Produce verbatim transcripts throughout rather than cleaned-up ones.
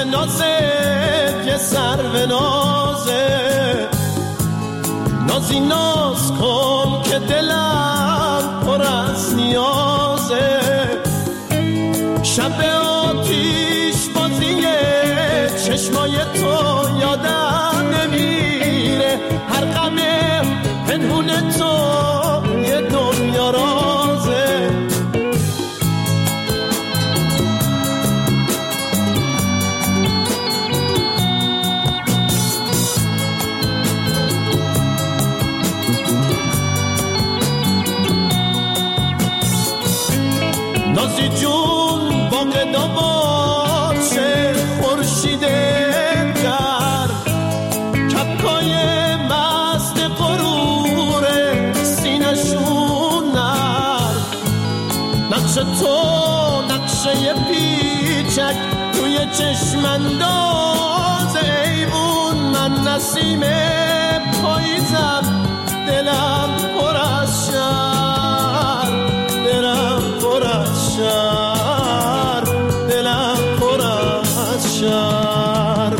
که نازه یه سر به نازه، نازی ناز کن که دلم پر از نیازه. شب آتیش بازیه چشمای تو یادم نمیره، هر غم پنهون تو یه دنیا رازه. نازی جون باغ داباد چه خورشیده در کپکای مست غرور سینشون نر، نقش تو نقشه پیچک توی چشم انداز ایوون، من نسیم پاییزم دلم پر از شر، دلم پر از شر، دلم پر از شر.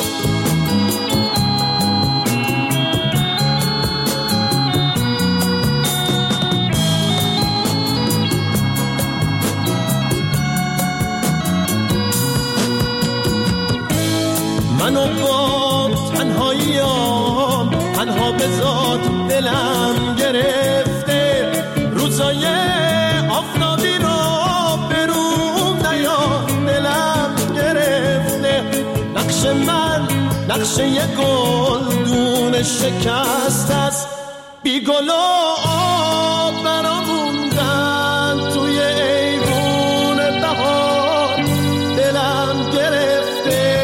منو با تنهاییام تنها به ذات دلم گرفته، روزای آفتابی رو بروم نیا دلم گرفته. نقش من نقشه یه گلدون شکست است، بی گل و آب برام موندن توی ایوون بهار، دلم گرفته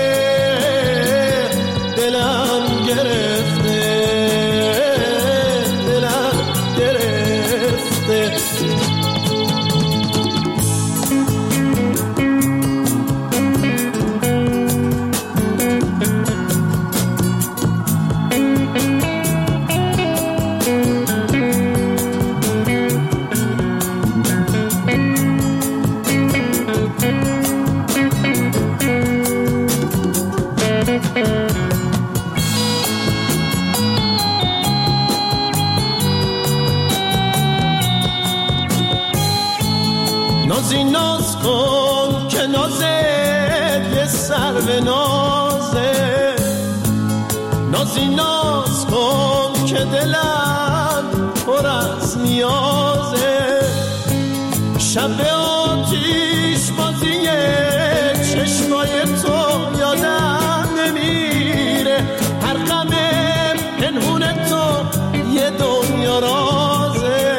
دلم گرفته دلم گرفته. نازی ناز کن که نازه یه سر به نازه، نازی ناز کن که دلم پر از نیازه. شب آتیش بازیه چشمای تو یادم نمیره، هر غم پنهون تو یه دنیا رازه.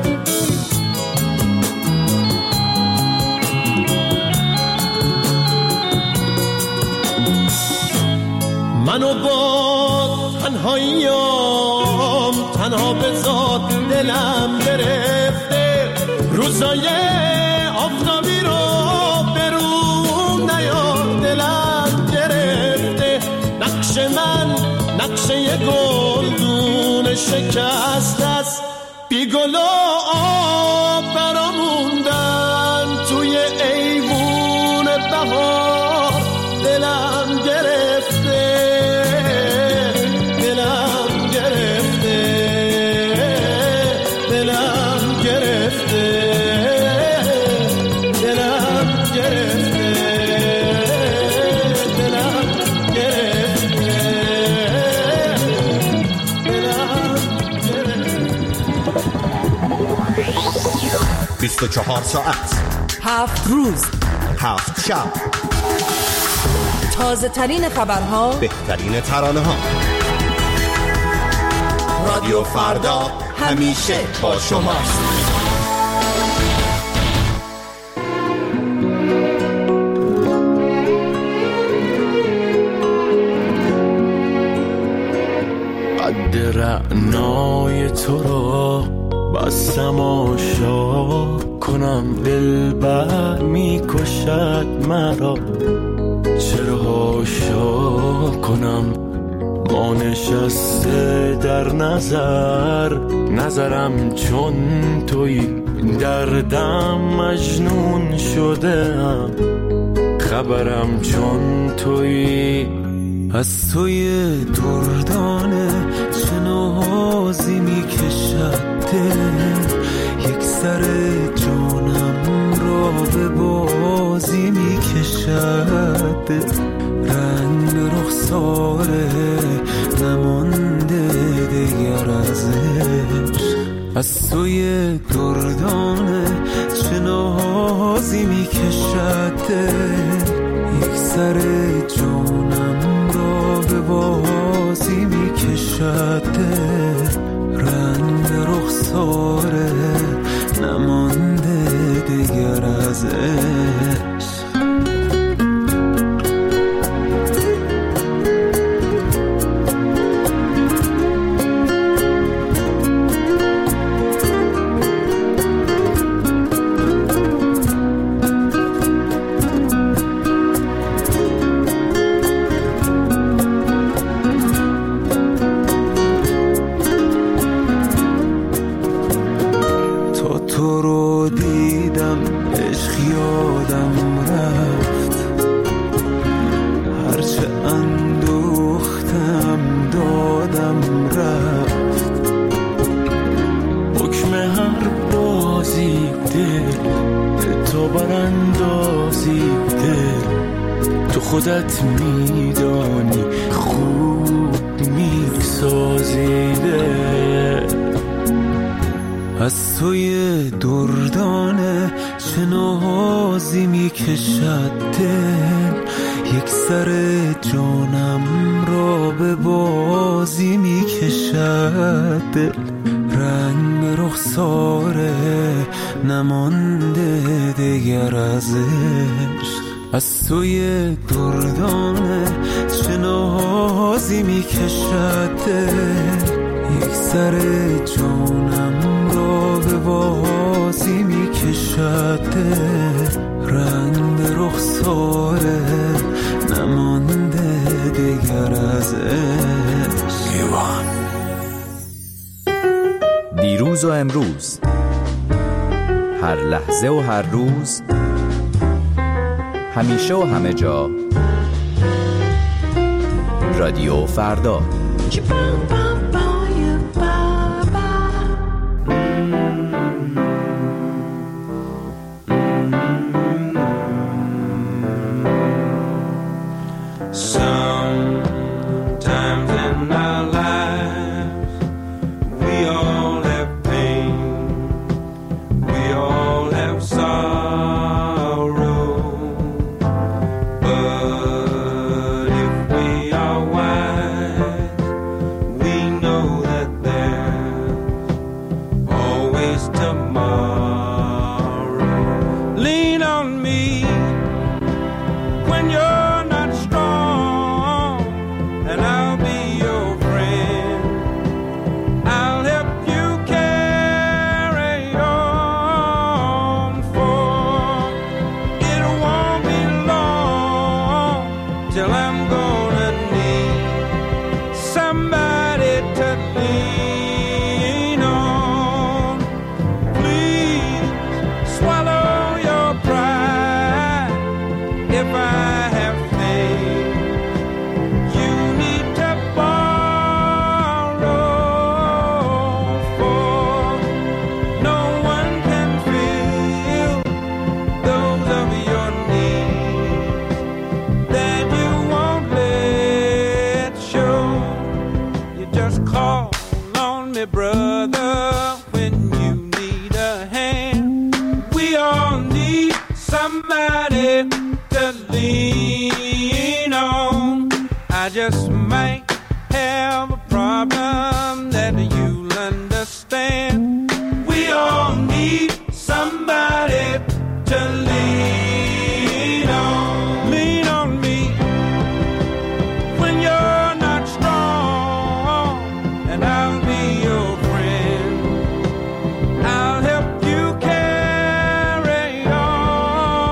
منو با تنهاییام تنها به ذات دلم گرفته، روزای آفتابی رو برون نیا دلم گرفته. نقش من نقشه یه گلدون شکست است، بی گل و آب برام موندن توی ایوون بهار، دلم گرفته دلم گرفته دلم گرفته دلم گرفته دلم گرفته دلم گرفته. بیست و چهار ساعت، هفت روز، هفت شب، تازه ترین خبرها، بهترین ترانه ها. رادیو فردا همیشه با شماست. قد رعنای تو را بستم آشا کنم، دلبر می کشد مرا چرا هاشا کنم. ما نشسته در نظر نظرم چون توی، دردم مجنون شدم بیخبرم چون تویی، از توی دردانه چه نازی میکشد دل، یک سر جانم را به بازی میکشد دل، رنگ رخساره نمانده دیگر ازش، از توی دردانه چه نازی میکشد دل، یک سر جانم را به بازی میکشد دل، رنگ رخساره نمانده دیگر ازش. خودت میدانی خوب میسازیده، از توی دردانه چه نازی میکشد دل، یک سر جانم را به بازی میکشد دل، رنگ رخساره نمانده دیگر ازش، از توی دردانه چه نازی میکشد دل، یک سر جانم را به بازی میکشد دل، رنگ رخساره نمانده دیگر ازش. دیروز و امروز، هر لحظه و هر روز، همیشه و همه جا، رادیو فردا.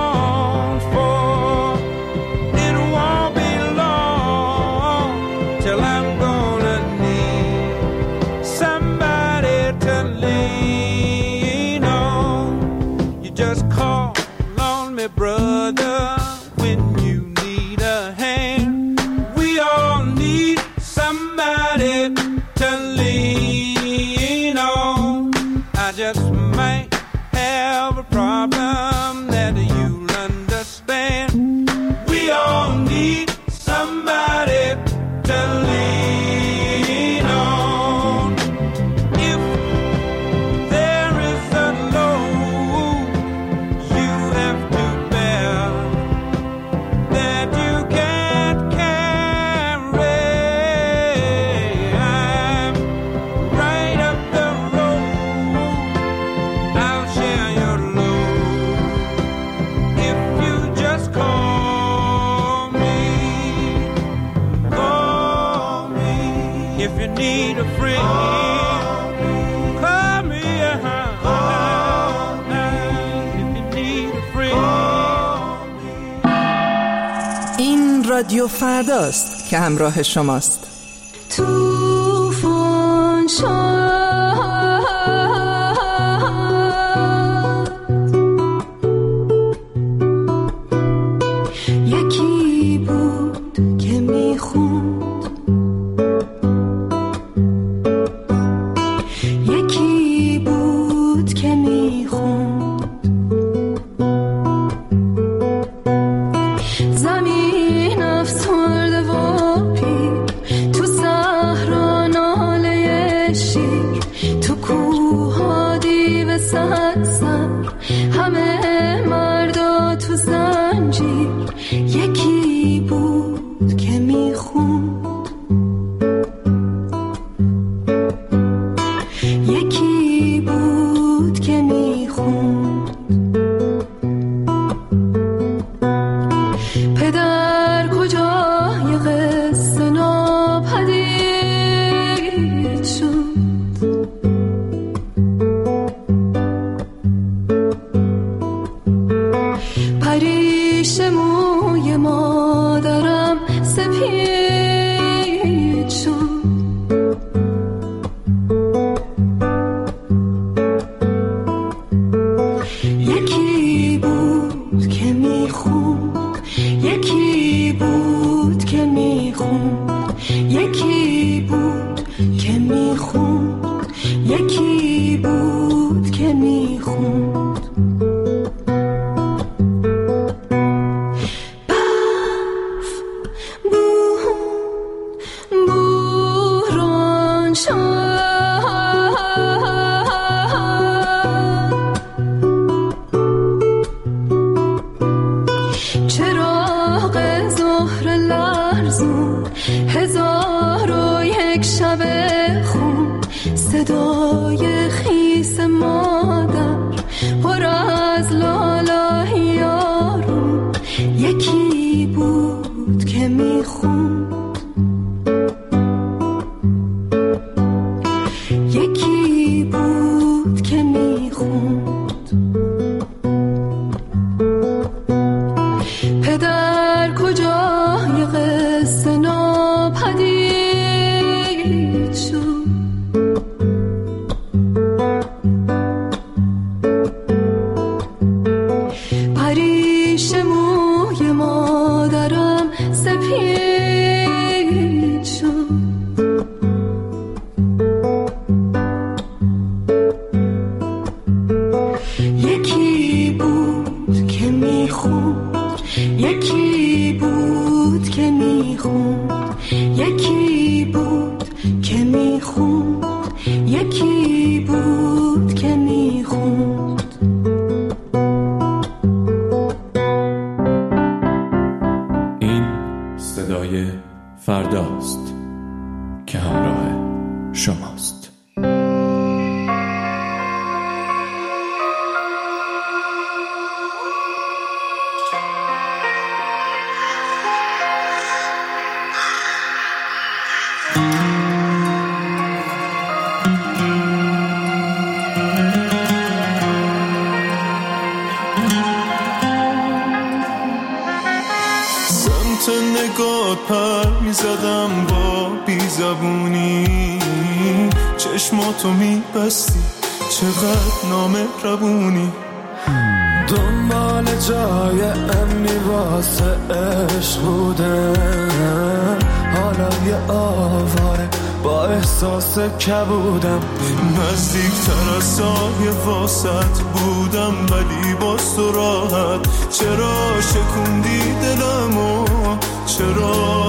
Till If you need a friend, call me. If you need a friend. این رادیو فرداست که همراه شماست. طوفان شد یکی بود که میخوند، یکی بود که میخوند زمین افسرده و پیر، تو صحرا ناله شیر، تو کوه دیو صد سر، همه مردا تو زنجیر. یکی بود که میخوند، یکی بود که میخوند. پدر کجای قصه ناپدید شد، پریش موی مادرم سپید شد. یکی بود که میخوند، یکی بود که میخوند، یکی بود که میخوند، یکی بود که میخوند. برف بود بوران شد، چراغ ظهر لرزون، هزار و یک شب خون، صدای خیس مادر پر از لالای یارون. یکی بود که میخوند، یکی بود که میخوند. پدر کجای قصه ناپدید شد، پریش موی مادرم سپید شد. یکی بود که میخوند، یکی بود که میخوند، یکی بود که میخوند، یکی بود که میخوند. این صدای فرداست که همراه شماست. سمت نگات پر میزدم با بیزبونی، چشماتو میبستی چقدر نامهربونی. دنبال جای امنی واسه عشق بودم، حالا یه آواره با احساس کبودم. نزدیکتر از سایه واسط بودم ولی باز تو راحت. چرا شکوندی دلمو، چرا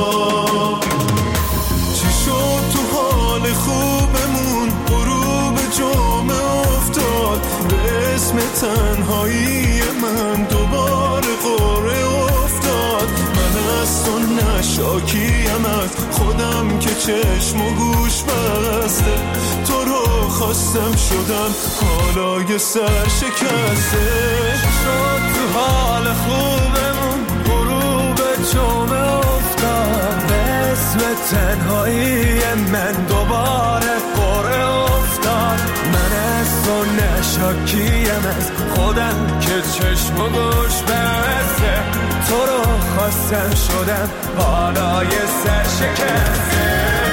چی شد تو حال خوبمون غروب جمعه افتاد به اسم تنهایی من دوباره قره افتاد. من از تو نشاکیم از خودم که چشم و گوش بسته، تو رو خواستم شدم حالا یه سر شکسته. شد تو حال خوبمون غروب جمعه افتاد به نسل تنهایی من دوباره قره افتاد. من از تو نشاکیم از خودم که چشم و گوش بسته، تو رو خواستم شدم حالا یه سرشکسته.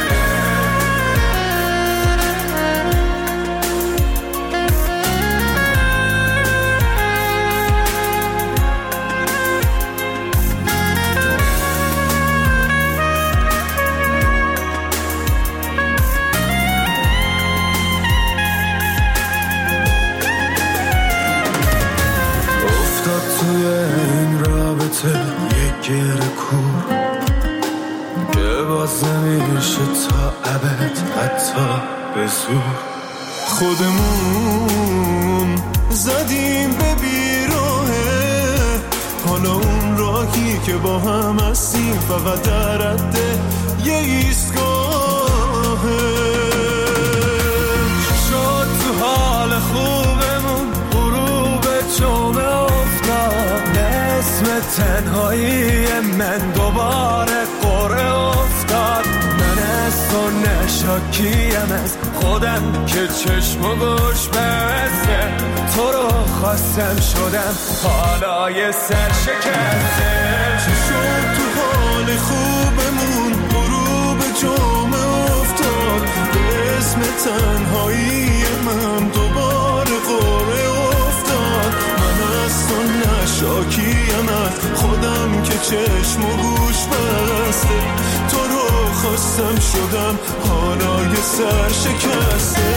توی این رابطه یه گره کور که باز نمیشه تا ابد حتی به زور. خودمون زدیم به بیراهه، حالا اون راهی که با هم هستیم فقط در حد یه ایستگاهه. شد تو حال خوبمون غروب جمعه افتاد، اسم تنهایی من دوباره قره افتاد. من از تو نشاکیم از خودم که چشم و گوش بسته، تو رو خواستم شدم حالا یه سرشکسته. چی شد تو حال خوبمون غروب جمعه افتاد، به اسم تنهایی من دوباره قره افتاد. من از تو نشاکیم از خودم که چشم و گوش بسته، تو رو خواستم شدم حالا یه سرشکسته.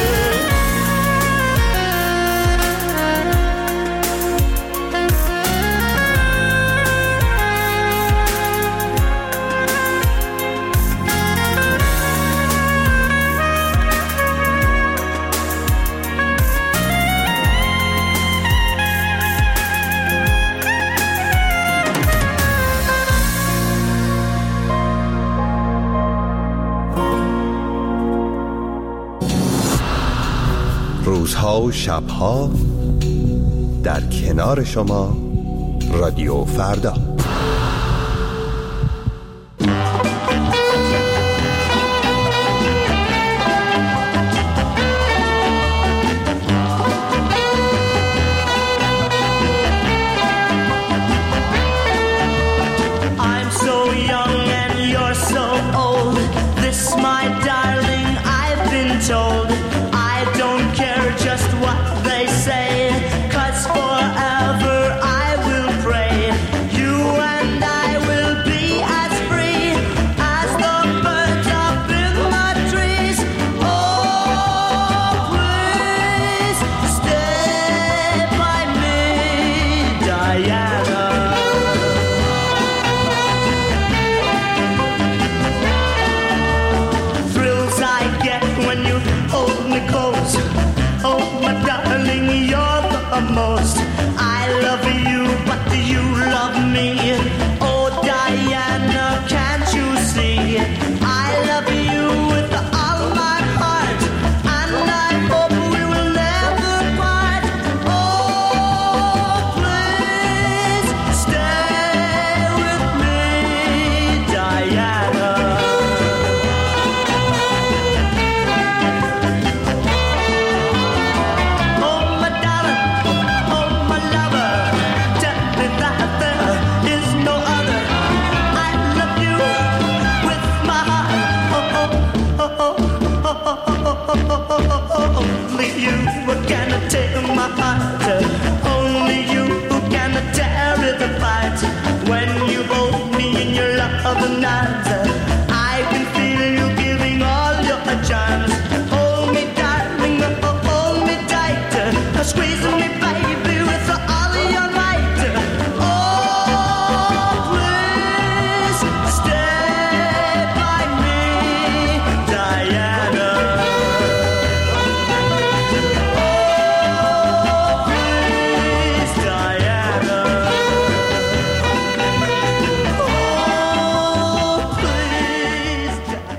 روزها و شبها در کنار شما رادیو فردا. I'm so young and you're so old. This, my darling, I've been told. I don't care just what they say, 'cause forever I will pray. You and I will be as free as the birds up in the trees. Oh, please stay by me, Diana. Thrills I get when you hold me close. Oh, my darling, you're the most. I love you, but do you love me? Oh, Diana, can't you see? I love you with all my heart, and I hope we will never part. Oh, please stay with me, Diana. Oh, my darling, oh, my lover, tell me that there is no other. I love you with my heart. Oh, oh, oh, oh, oh, oh, oh, oh, oh. Only you can take my heart. Only you can tear it apart. When you hold me in your loving arms, I can feel you giving all your charms. Hold me, darling, oh, hold me tight. Squeeze me, baby, with all your might. Oh, please stay by me, Diana. Oh, please, Diana. Oh, please,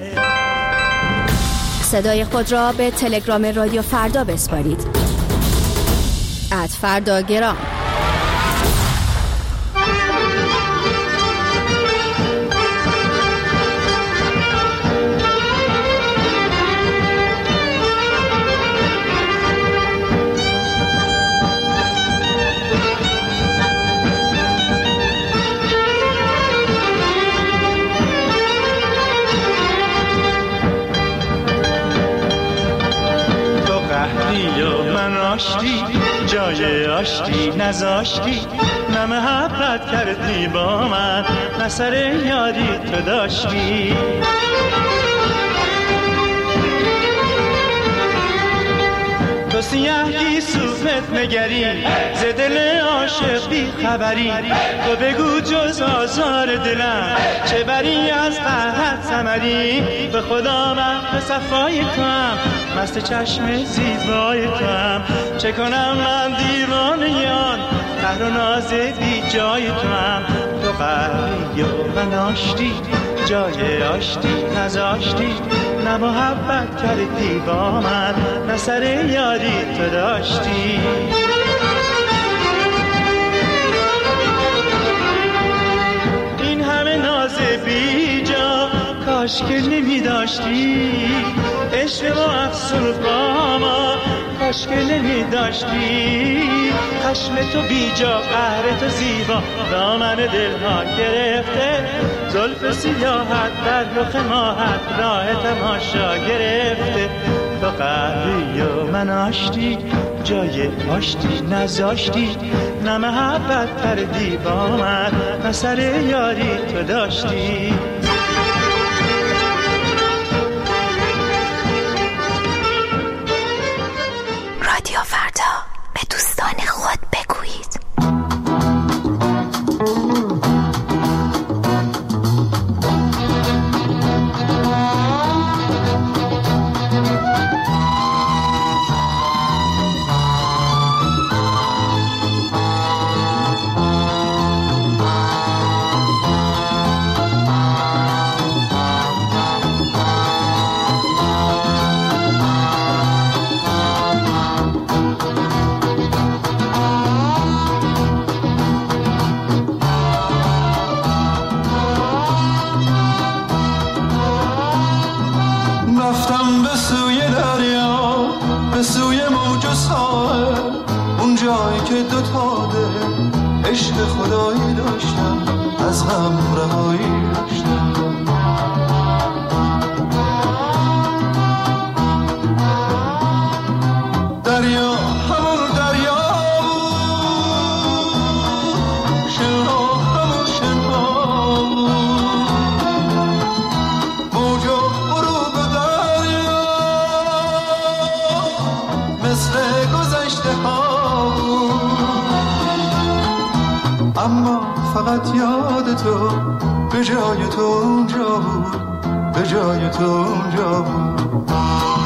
Diana. صدای خود را به تلگرام رادیو فردا بسپارید. ات فردا گرام. جای آشتی نذاشتی، نه محبت کردی با من، نه سر یاری تو داشتی. تو سیاهی صوفت نگری، ز دل عاشق بی خبری. تو بگو جز آزار دلم چه بری از قهرت ثمری. به خدا من به صفای تو هم، مست چشم زیبای تو هم. چه کنم من دیوانه آن قهر و ناز بی جای تو هم. تو قهری و من آشتی، جای آشتی نذاشتی، نه محبت کردی با من، نه سر یاری تو داشتی. این همه ناز بی جا کاش که نمی داشتی. عشق و افسون و باما کاش که نمی داشتی. خشم تو بی جا، قهر تو زیبا دامن دلها گرفته. زلف سیاحت در رخ ماهت راه تماشا گرفته. تو قهری و من آشتی، جای آشتی نذاشتی، نه محبت کردی با من، نه سر یاری تو داشتی. رادیو فردا، به دوستان خود بگویید. که دو تا دل عشق خدایی داشتم، از غم رهایی داشتم. دریا همون دریا بود، شنها همون شنها بود، موج و غروب دریا مثل گذشته ها. اما فقط یاد تو به جای تو اونجا بود، به جای تو اونجا بود.